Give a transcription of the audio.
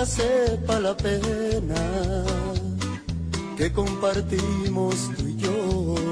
nunca sepa la pena que compartimos tú y yo.